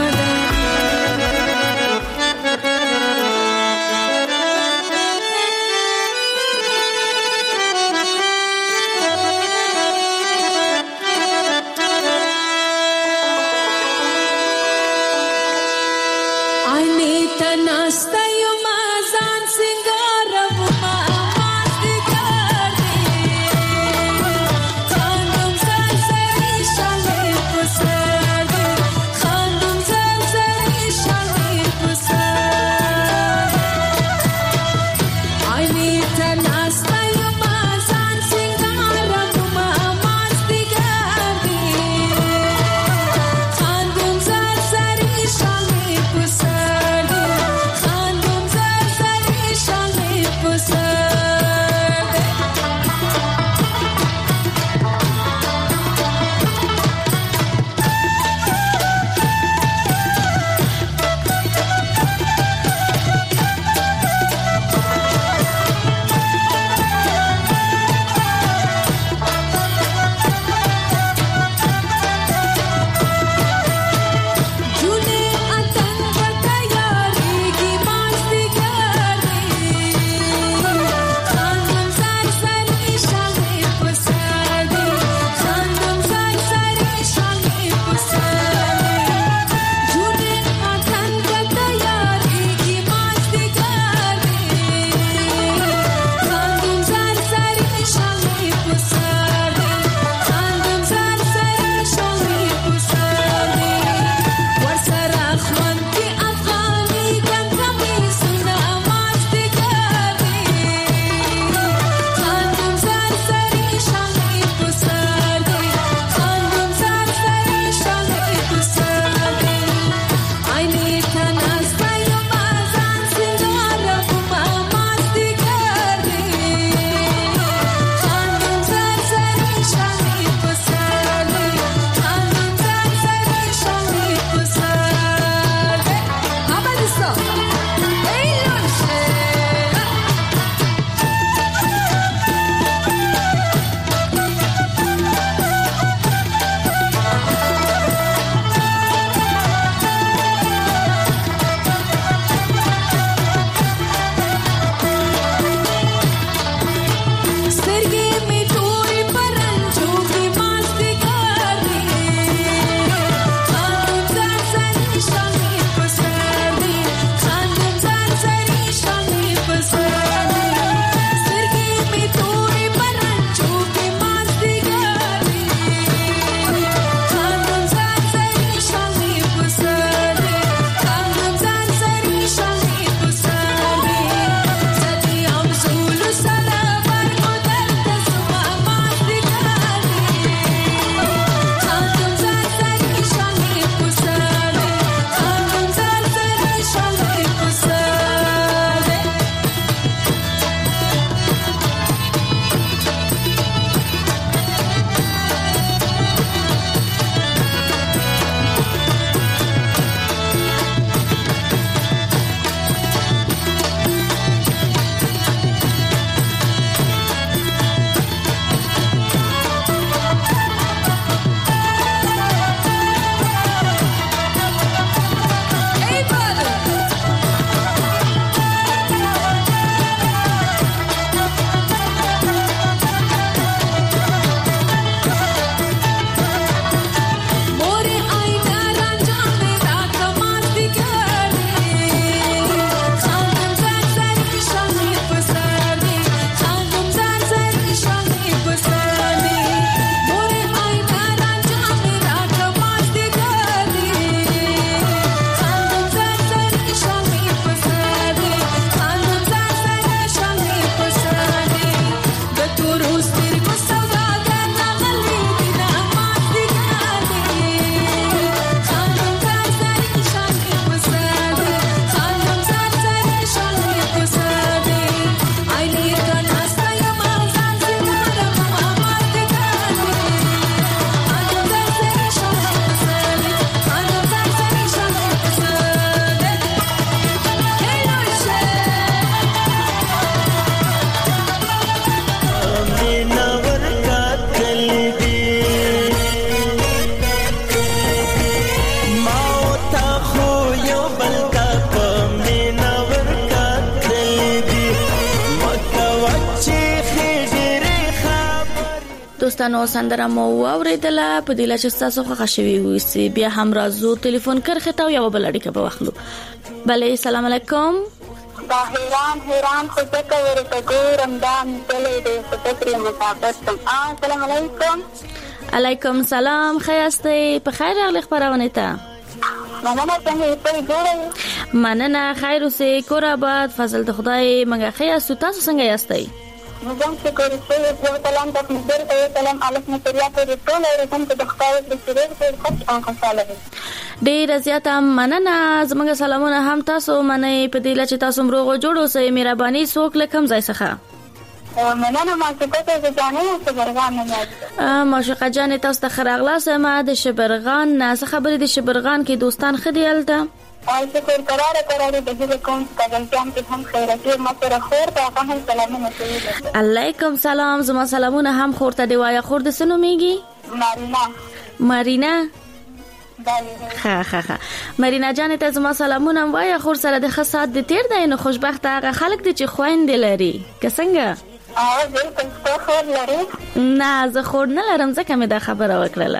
دوستانو سندره مو اوریدله په دې لچ تاسو خوښ شوي وي بیا هم راځو ټلیفون کرخه تا یو بل اړیکه په واخلو. بله سلام علیکم. دا حیران حیران خو څه ورته ګورم دا متلې دې په تکرې مطابق. السلام علیکم. علیکم سلام. خیاسته په خیر راغلی خبرونه ته. مننه څنګه یې جوړه. مننه خیر اوسې کور آباد فضل د خدای منګه خیاسته تاسو څنګه یاستئ؟ نظام شکر چې یو سلام د مدیر ته سلام علیکم پریا ته ټول رقم ته د خدای د سره په خط او خوشاله دي. ډیر زیاته مننه زموږ سلامونه هم تاسو منئ په دې لچ تاسو مروغه جوړو سه مهرباني څوک لکم ځای څخه. مننه ما چې ته ځانې څه برغان نه یاد. ما شقه جان تاسو ته خراغلا سم د شبرغان نه خبرې د شبرغان کې دوستان خديالته او شکر قرار قرار د دې کوم تګلتيان کې هم خیراتي متره خور ته هم سلامونه کوي. علیکم سلام زما سلامونه هم خور ته دی وایا خور د سنو میږي مارینا. مارینا بله ها ها ها مارینا جان ته زما سلامونه وایا خور سره د خاصات د تیر دی نو خوشبخت هغه خلک دي چې خويند لري که څنګه؟ او زه څه خور لري؟ نه زه خور نه لرم ځکه مې دا خبره وکړله.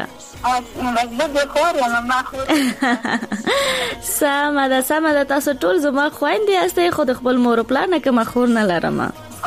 سمه ده سمه ده تاسو ټول زما خويندې یاستئ خو د خپل مور پلار نه کومه خور نه لرم.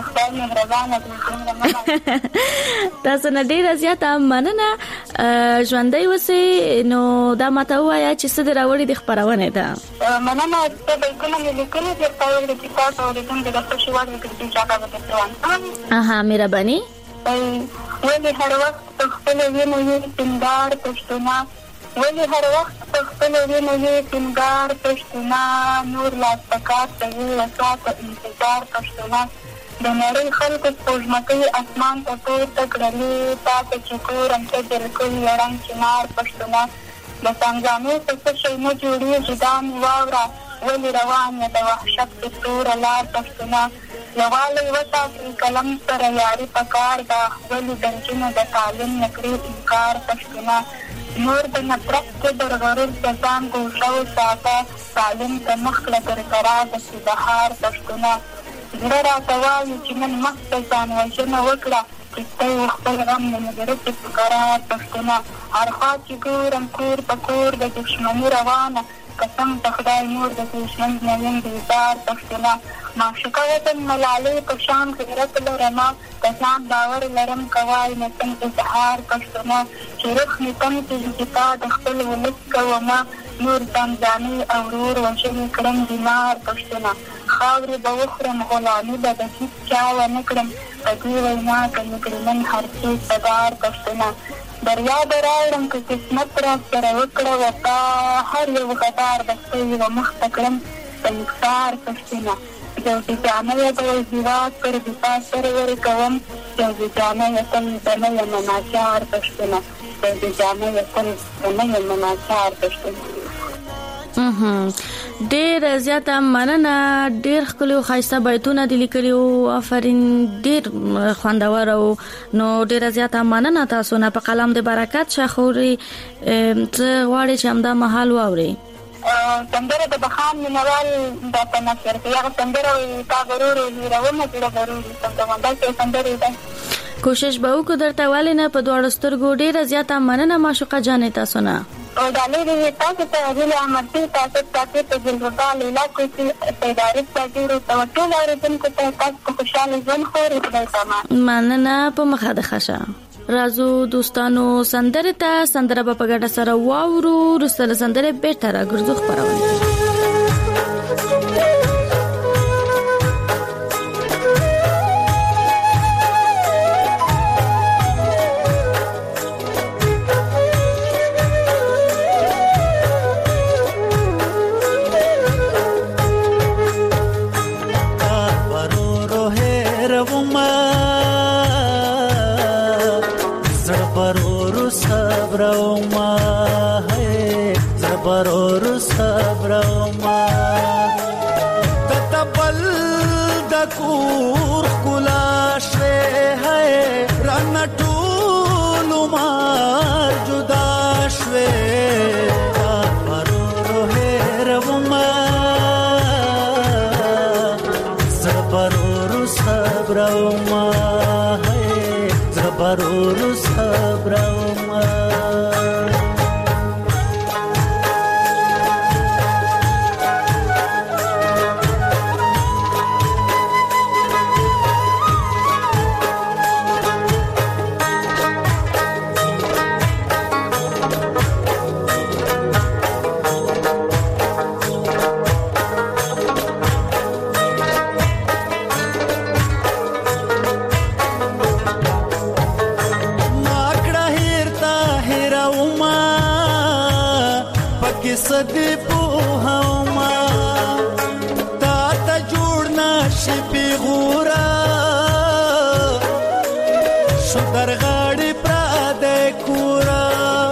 تاسو نه ډیره زیاته مننه ژوندۍ اوسئ. نو دا ماته ووایه چې څه دې راوړي د خپرونې ته. مننه ته بیتونه مې لیکلي دي په یو کتاب اورېدونکي د خوشي وړ لیکلي چې هغه به درته وایم. اها مهرباني. ولې هر وخت په خپلو وینو یې ټینګار پښتونه ولې هر وخت په خپلو وینو یې ټینګار پښتونه نور لاس په کار کوي وساته انتظار پښتونه د نړۍ خلکو سپوږمکۍ اسمان ته پورته کړلې تا ته چې ګورم ته بالکل رنګ چنار پښتونه د سنګانې څه څه شی نه جوړېږي دا مې واوره ولې روان یې د وحشت په توره لار پښتونه یووالی وساتئ قلم سره یاري پکار ده ولې د نجونو د تعلیم نه کړي انکار پښتونه نور د نفرت کبر غرور د ځان ګوښه وساته تعلیم ته مخ کړه تر قرار د بهار پښتونه زړه راته وایي چې نن مخته ځان وژنه وکړه چې ته یې خپل غم نه مدرسې په قرار پښتونه هر خوا چې ګورم کور په کور د دښمني روانه قسم په خدای نور د دشمن نه یم بیزار پښتونه معشوقه وطن ملالۍ په شان غیرت لرمه د ځان باور لرم کوای نه تم اظهار پښتونه چې روح مې تم چې تا د خپل ولس کومه نور ځانځاني او ورور وژلي کړم بیمار پښتونه خاورې به وخورم غلامي به د هېڅ چا ونه کړم په دې وینا که مې کړي نن هر څه سدار پښتونه دریا به راوړم که قسمت را سره وکړه وفا هر یو غدار به ستوي و مخته کړم په مکسار پښتونه جوزي جانه یې د هېواد پر دفاع سره ورکوم جوزي جانه یې تل د نه یم ناچار پښتونه جوزي جانه یې تل د نه یم ناچار پښتونه. ډیر زیاته مننه ډیر ښکلي او ښایسته بیتونه دي لیکلي او آفرین ډیر خوندور او نو ډیر زیاته مننه تاسو نه په قلم د برکت شخوري څه غواړي چې همدا مهال واوري. سندره د بخان مینوال د تنفر هغه سندره تا ضرور ویرومه چې ضرور څنګه چې سندره ده کوشش به وکړو درته ولې نه په دوړ سترګو ډیر زیاته مننه معشوقه جانې تاسو نه او دالې دې تاسو ته هیله امرتي تاسو تاسو ته جلوه لیلا کوي پیداري تاسو ته ټول اورېدونکو ته تاسو خوشاله ژوند خوري خدای تمام مننه په مخه د خشه رازو دوستانو سندره ته سندره په ګډه سره واورو رسله سندره به تر ګرځو خبرونه پرور صبر ما صدی پوهما تا ته جوړ نشي پیغورا شو درغاړي پرده کورا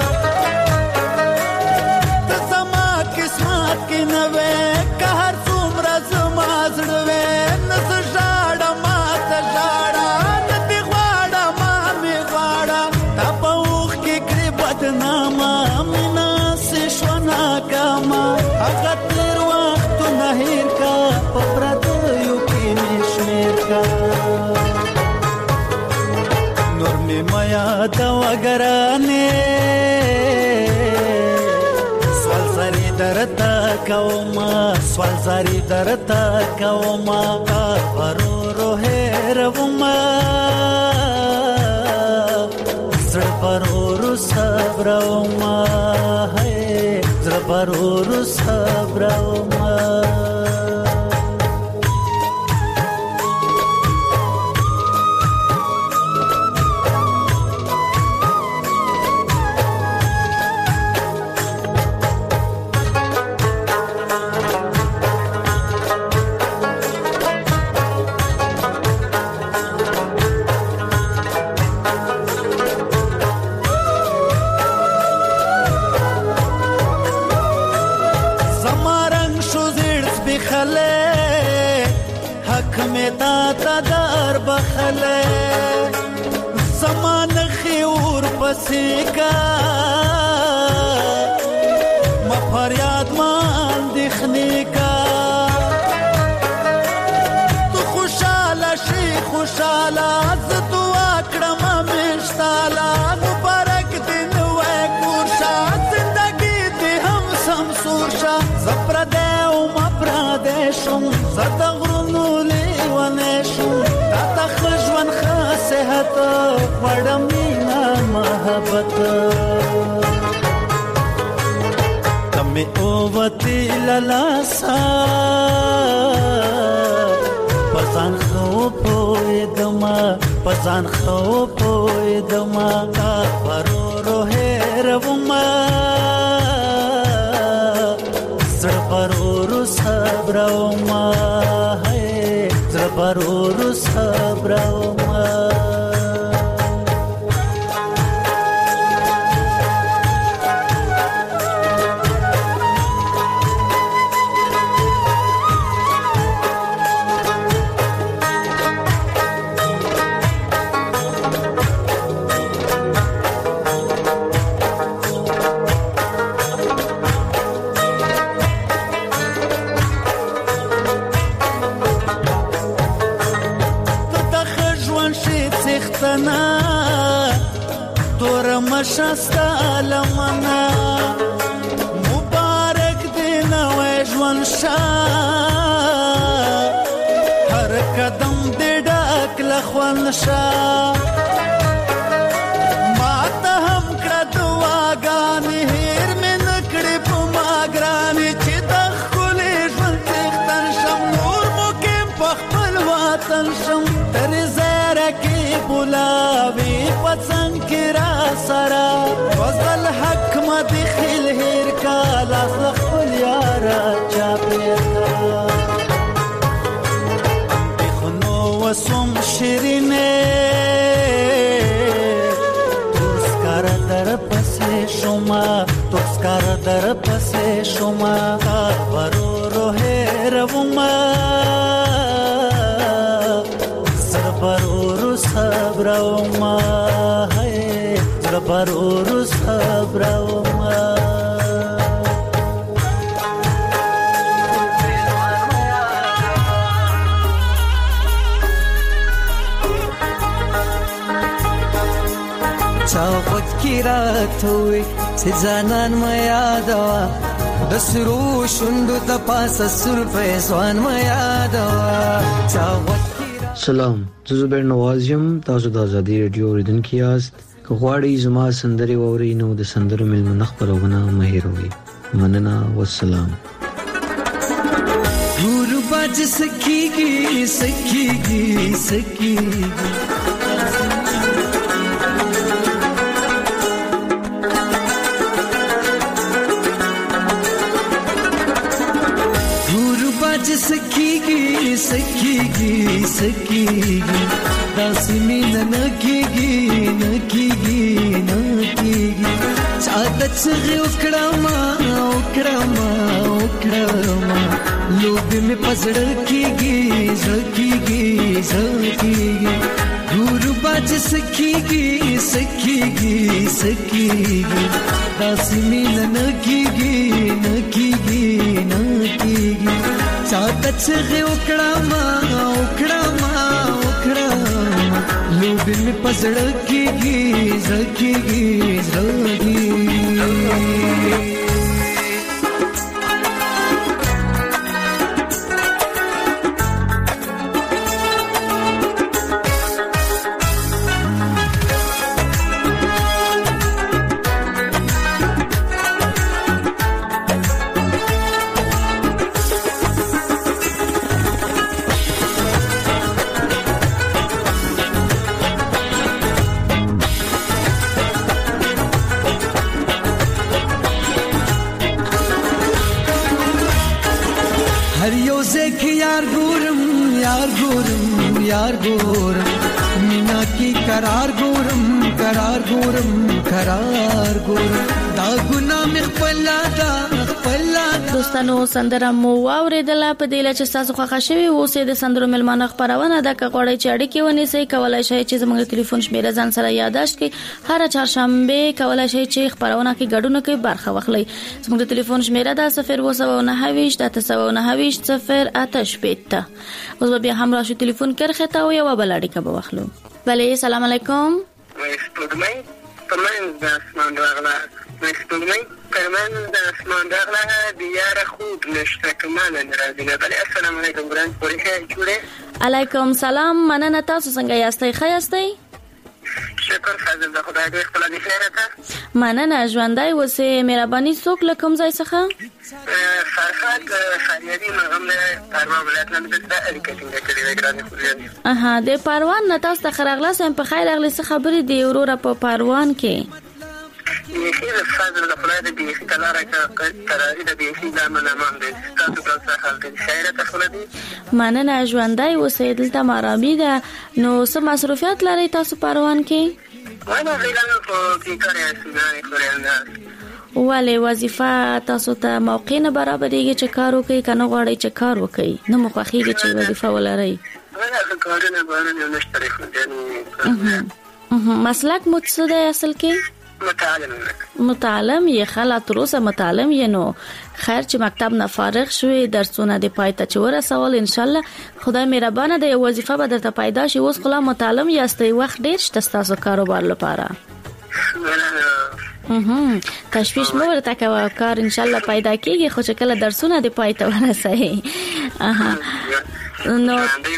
ته سما قسمت کې نوې قهر څومره زما زړوې نس ژاړه ما ته ژاړه نتی غواړه ما می غواړه تا په اوښ کې کړې بدنامه مینا شونا کاما هغه تیر وخت نه هیر کا په پردیو کې نشمیر کا نور می میا دا وګرانه سوال زری درتا کوما سوال زری درتا کوما پرورو هروما زړه پرورو صبروما پرور صبر ما بخله زمان خیور پسیکا ما فریاد مان دخنی کا تو خوشاله شي خوشاله زتو اکرم مشتاله مبارک دین وای کورشا زندگی دی هم سمسورشا زپرده او مپرده شم زدغرونو لیوانه شم خجوان خاصهت وړم مینا محبت تمه اووتی للاسا پزان خو پویدما پزان خو پویدما کا پرورو هروما زړه پرورو صبروما زړه پرورو صبروما شستا لمنا مبارک دین و ژوند شا هر قدم دې ډک لخوان شا ما ته هم کړه دعاګانې هیر مې نکړې په ما ګرانې چې د ښکلي ژوند څښتن شم نور مقیم په خپل وطن شم تر زیاره کې بولاوي په څنګ کې را سره وزل حق مدي خل هیر کا لاس خپل یارا چا پیرا بخنو وسوم شیرینه تورسکار در پسې شوما تورسکار در پسې شوما پرورو هروما زړه پرورو صبروما زړه پرورو صبروما چاوت کی رات ہوئی چې ځانان ما یادوا د سرو شوندو د پاسه سر فیضان ما یادوا چاوت. سلام، زه زبیر نواز یم. تاسو د ازادي رادیو اوریدونکي یاست. که غواړئ زما سندرې واورئ نو د سندرو میلمنه خپرونه مه هېروئ. مننه والسلام. غربت سکیږي سکیږي سکیږي سکیږي سکیږي سکیږي داسې مینه نه کیږي نه کیږي نه کیږي چاته څغې وکړم وکړم وکړم لوبې مې په زړه کیږي زړه کیږي زړه کیږي غربت سکیږي سکیږي سکیږي داسې مینه نه کیږي نه کیږي نه کیږي چاته څغې وکړم وکړم وکړم لوبې مې په زړه کیږي زړه کیږي زړه کیږي. यार गोरम यार गोरम यार गोरम मीना की करार गोरम करार गोरम करार गोरम دا ګنا مخپلا دا خپلا. دوستانو سندره مو واوریدله. په دې لچ تاسو خوښ شوي اوسې د سندرو ملمانه خبرونه د کغړې چاړي ونیسي. کولای شئ چې زموږ ټلیفون شمیره ځان سره یاداشت کړئ. هر چهارشنبه کولای شئ چې خبرونه کې ګډون کوي برخه واخلئ. زموږ ټلیفون شمیره د صفر و سبعه و نهه ویشت اته سوه و نهه ویشت صفر اته شپږ. اوس به هم راشي ټلیفون کرخه تا او یو بل اړیکه به واخلو. بله سلام علیکم. سپوږمۍ پرمن د اسمان راغله سپوږمۍ پرمن د اسمان راغله دیاره خوب نشته کمانه ناراضي نه. بله السلام علیکم ګران پوریخه جوړه. علیکم سلام. مننه. تاسو څنګه یاستئ؟ ښه یاستئ؟ شکر فضل د خدای دې خپل دې خیره ته. مننه. ژوندۍ اوسې. مهرباني څوک له کوم ځای څخه؟ فرحات فریادي مغم له پروان ولایت نه د اړیکې څنګه کړې وې ګران خوريان. اها د پروان نه تاسو ته خراغله سم په خیر اغلی څه خبرې دی وروره په پروان کې؟ یې خیر فضل د خدای دې دې ستلاره تراري د دې چې زمونه مان دې تاسو ټول څه حال دې خیره ته خپل دې. مننه. ژوندۍ اوسې. دلته مرامي ده نو څه مصروفیت لري تاسو پروان کې؟ وانا غیلانو په کې کاري سوداني خوريان. ولې وظیفه تاسو ته موقع نه برابرېږي چې کار وکړئ که نه غواړئ چې کار وکړئ؟ نه مو خوښېږي چې وظیفه ولرئ؟ مسلک مو څه دی اصل کې؟ متعلم. متعلم یې. خلا تر اوسه متعلم یې. نو خیر چې مکتب نه فارغ شوي درسونه د پای ته چې ورسول ان شاء الله خدای مهربانه دی یو وظیفه به درته پیدا شي. اوس خلا متعلم یاستئ وخت ډیر شته ستاسو کاروبار لپاره. اها تشویش مو ورته کوه کار ان شاء الله پیدا کیږي خو چې کله درسونه د پای ته ورسوي. اها نو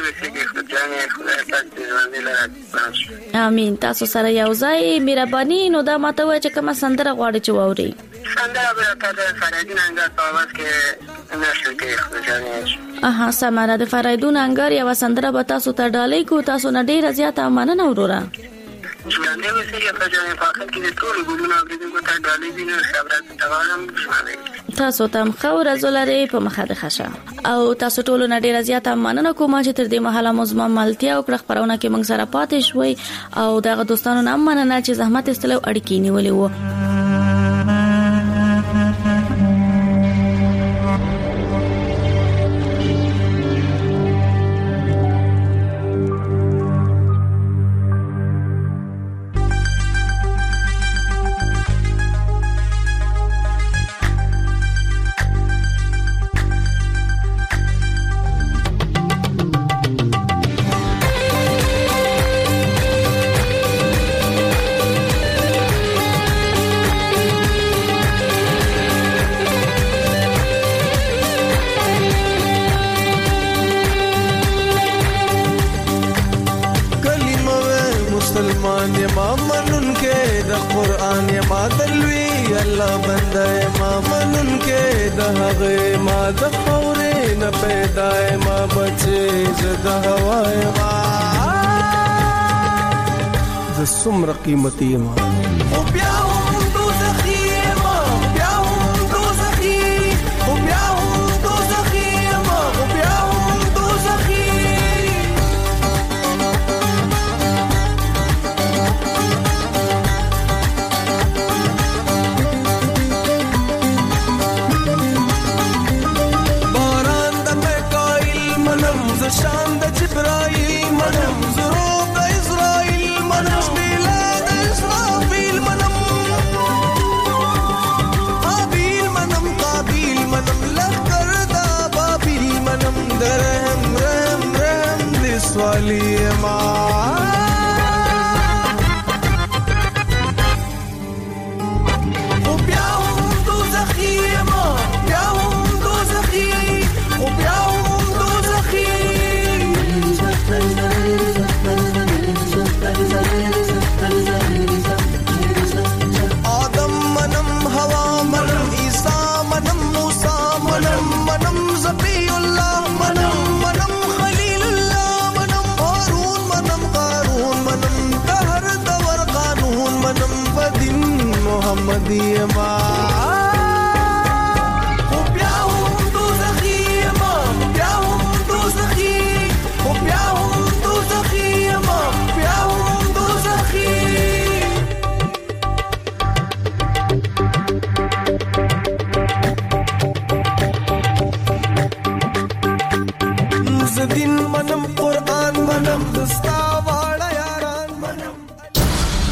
امين. تاسو سره یو ځای مهرباني. نو دا ماته وای چې کومه سندره غواړي چې واوري؟ سندره به تاسو فرایدین انګار په اواز کې نشو کې خدای. اها سماره د فرایدون انګار یو سندره به تاسو ته ډالۍ کو. تاسو نه ډیره زیاته مننه وروره. ژوندې اوسې. په ځای په اخر کې د ټول ګلونو اوریدونکو ته ډالۍ دي. نو خبرات تاوالم شمالي. تاسو ته هم خو رزولره په مخه د خشه او تاسو ټول نه ډیره زیاته مننه کوم چې تر دې مهاله مزما ملتیا او خبرونه کې موږ سره پاتې شوي او دغه دوستانو نام مننه چې زحمت استلو اړیکې نیولې وو. ما منن کې د قران ما دلوي الله بنده ما منن کې د هغه ما د خورې نه پیدا ما بچي زده هواي ما د سمره قیمتي ما او بیا هم دوزخي ما بیا هم دوزخي او بیا هم دوزخي ما او بیا هم دوزخي شان د جبرائیل منم زروب د اسرائیل منم بلاد اسرافیل منم قابیل منم قابیل منم لخر دا بابیل منم درهم رهم رهم دسوالی ما آدم منم هوا منم عیسا منم موسا منم منم زبی اللہ منم منم خلیل اللہ منم هارون منم قارون منم دهر دور قانون منم بدین محمدی ما